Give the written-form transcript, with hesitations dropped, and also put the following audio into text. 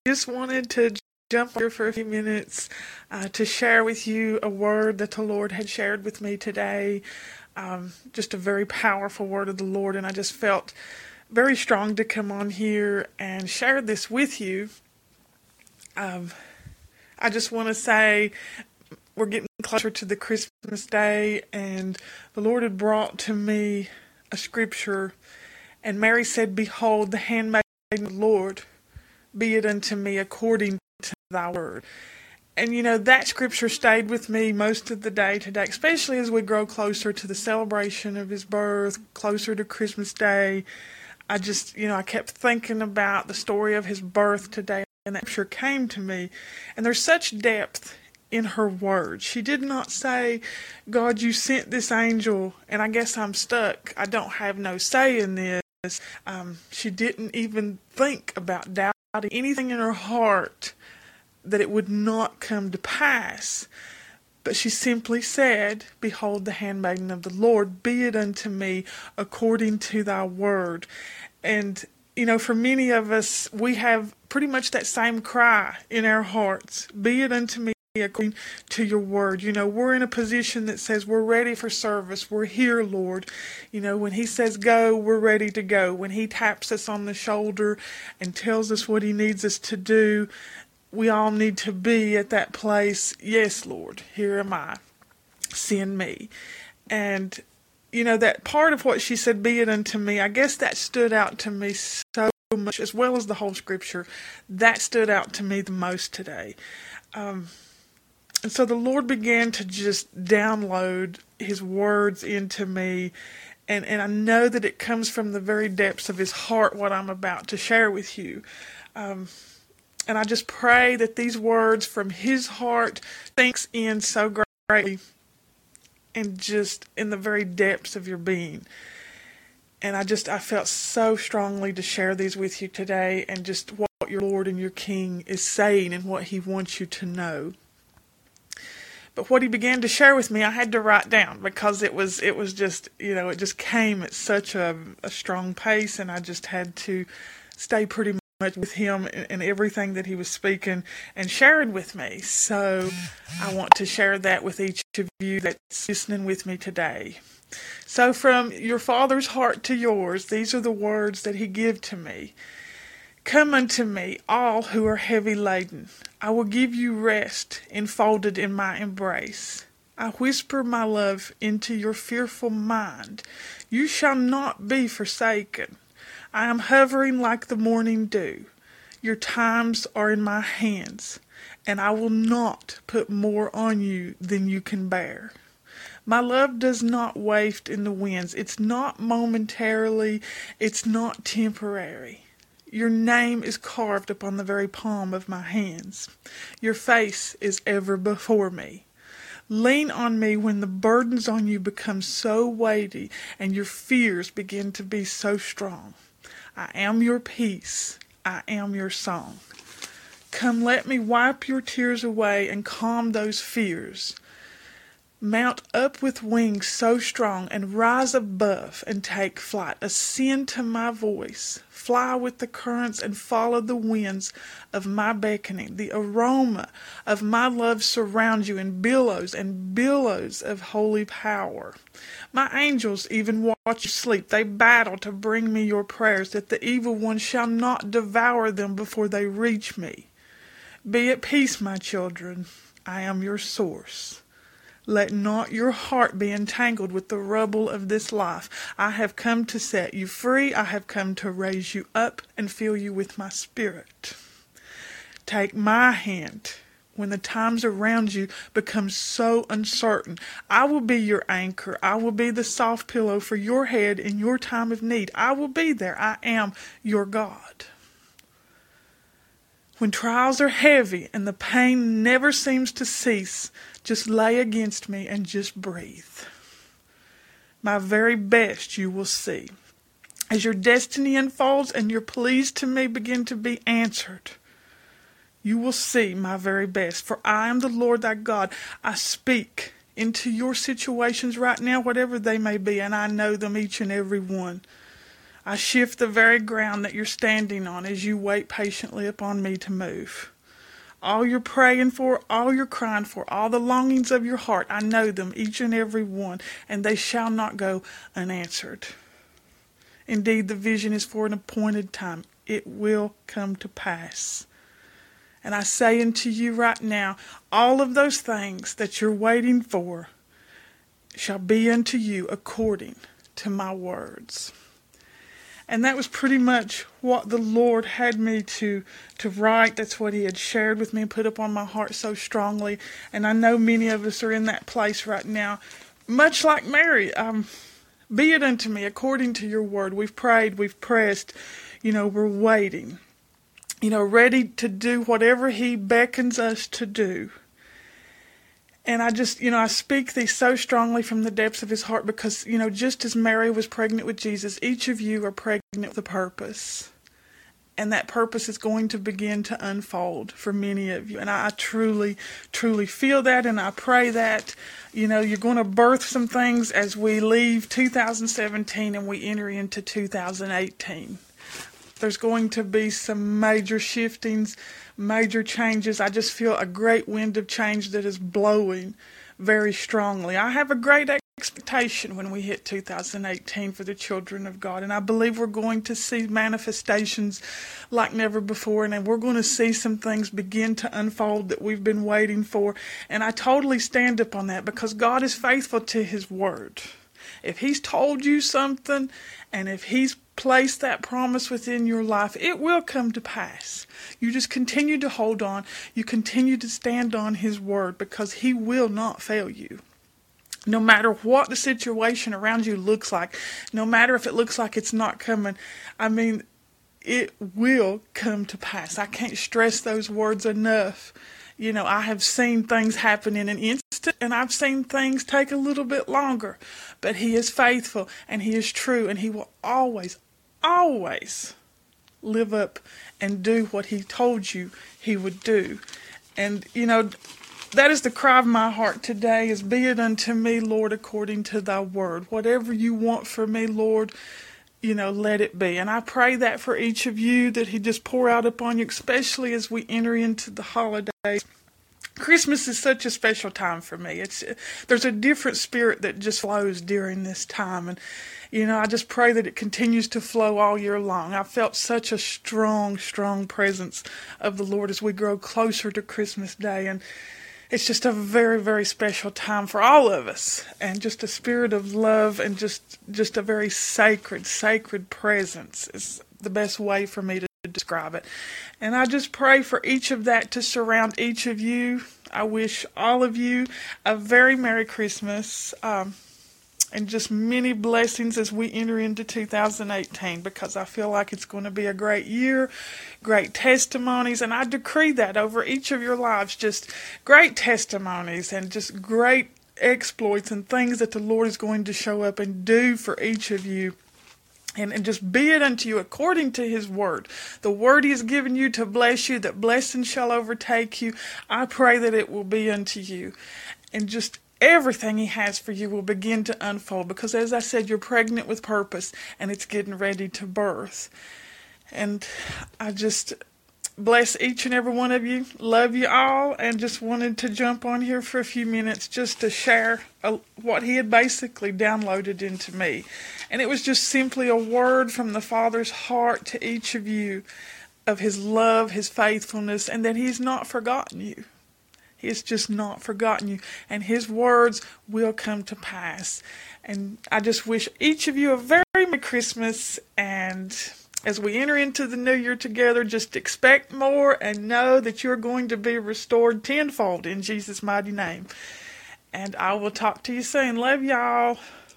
just wanted to jump here for a few minutes to share with you a word that the Lord had shared with me today. Just a very powerful word of the Lord, and I just felt very strong to come on here and share this with you. I just want to say we're getting closer to the Christmas day, and the Lord had brought to me a scripture, and Mary said, "Behold, the handmaid of the Lord, be it unto me according to thy word." And that scripture stayed with me most of the day today, especially as we grow closer to the celebration of his birth, closer to Christmas Day. I kept thinking about the story of his birth today, and that scripture came to me. And there's such depth in her words. She did not say, "God, you sent this angel, and I guess I'm stuck. I don't have no say in this." She didn't even think about doubting anything in her heart that it would not come to pass. But she simply said, "Behold, the handmaiden of the Lord, be it unto me according to thy word." And, for many of us, we have pretty much that same cry in our hearts. Be it unto me according to your word. We're in a position that says we're ready for service. We're here, Lord. When he says go, we're ready to go. When he taps us on the shoulder and tells us what he needs us to do, we all need to be at that place. Yes, Lord, here am I. Send me. And, that part of what she said, be it unto me, I guess that stood out to me so much, as well as the whole scripture. That stood out to me the most today. And so the Lord began to just download his words into me. And I know that it comes from the very depths of his heart, what I'm about to share with you. And I just pray that these words from his heart sinks in so greatly and just in the very depths of your being. And I felt so strongly to share these with you today, and just what your Lord and your King is saying and what he wants you to know. But what he began to share with me, I had to write down, because it was just, it just came at such a strong pace, and I just had to stay pretty much with him and everything that he was speaking and sharing with me. So I want to share that with each of you that's listening with me today. So from your Father's heart to yours, these are the words that he gave to me. "Come unto me, all who are heavy laden. I will give you rest, enfolded in my embrace. I whisper my love into your fearful mind. You shall not be forsaken. I am hovering like the morning dew. Your times are in my hands, and I will not put more on you than you can bear. My love does not waft in the winds. It's not momentarily. It's not temporary. Your name is carved upon the very palm of my hands. Your face is ever before me. Lean on me when the burdens on you become so weighty and your fears begin to be so strong. I am your peace. I am your song. Come, let me wipe your tears away and calm those fears. Mount up with wings so strong and rise above and take flight. Ascend to my voice. Fly with the currents and follow the winds of my beckoning. The aroma of my love surrounds you in billows and billows of holy power. My angels even watch you sleep. They battle to bring me your prayers, that the evil one shall not devour them before they reach me. Be at peace, my children. I am your source. Let not your heart be entangled with the rubble of this life. I have come to set you free. I have come to raise you up and fill you with my spirit. Take my hand when the times around you become so uncertain. I will be your anchor. I will be the soft pillow for your head in your time of need. I will be there. I am your God. When trials are heavy and the pain never seems to cease, just lay against me and just breathe. My very best you will see. As your destiny unfolds and your pleas to me begin to be answered, you will see my very best. For I am the Lord thy God. I speak into your situations right now, whatever they may be, and I know them each and every one. I shift the very ground that you're standing on as you wait patiently upon me to move. All you're praying for, all you're crying for, all the longings of your heart, I know them, each and every one, and they shall not go unanswered. Indeed, the vision is for an appointed time. It will come to pass. And I say unto you right now, all of those things that you're waiting for shall be unto you according to my words. And that was pretty much what the Lord had me to write. That's what He had shared with me and put upon my heart so strongly. And I know many of us are in that place right now. Much like Mary, be it unto me according to your word. We've prayed, we've pressed, we're waiting. Ready to do whatever He beckons us to do. And I just, I speak these so strongly from the depths of His heart because, just as Mary was pregnant with Jesus, each of you are pregnant with a purpose. And that purpose is going to begin to unfold for many of you. And I truly, truly feel that, and I pray that, you're going to birth some things as we leave 2017 and we enter into 2018. There's going to be some major shiftings, major changes. I just feel a great wind of change that is blowing very strongly. I have a great expectation when we hit 2018 for the children of God, and I believe we're going to see manifestations like never before, and we're going to see some things begin to unfold that we've been waiting for. And I totally stand up on that because God is faithful to His word. If He's told you something, and if He's placed that promise within your life, it will come to pass. You just continue to hold on. You continue to stand on His word because He will not fail you. No matter what the situation around you looks like, no matter if it looks like it's not coming, it will come to pass. I can't stress those words enough. I have seen things happen in an instant, and I've seen things take a little bit longer. But He is faithful, and He is true, and He will always, always live up and do what He told you He would do. And, that is the cry of my heart today, is be it unto me, Lord, according to thy word. Whatever you want for me, Lord, let it be. And I pray that for each of you, that He just pour out upon you, especially as we enter into the holidays. Christmas is such a special time for me. There's a different spirit that just flows during this time. And, I just pray that it continues to flow all year long. I felt such a strong, strong presence of the Lord as we grow closer to Christmas Day. And it's just a very, very special time for all of us. And just a spirit of love and just a very sacred, sacred presence is the best way for me to describe it. And I just pray for each of that to surround each of you. I wish all of you a very Merry Christmas and just many blessings as we enter into 2018, because I feel like it's going to be a great year, great testimonies, and I decree that over each of your lives, just great testimonies and just great exploits and things that the Lord is going to show up and do for each of you. And just be it unto you according to His word. The word He has given you to bless you, that blessing shall overtake you. I pray that it will be unto you. And just everything He has for you will begin to unfold. Because as I said, you're pregnant with purpose and it's getting ready to birth. And I just bless each and every one of you. Love you all, and just wanted to jump on here for a few minutes just to share what He had basically downloaded into me. And it was just simply a word from the Father's heart to each of you of His love, His faithfulness, and that He's not forgotten you. He's just not forgotten you. And His words will come to pass. And I just wish each of you a very Merry Christmas, and as we enter into the new year together, just expect more and know that you're going to be restored tenfold in Jesus' mighty name. And I will talk to you soon. Love y'all.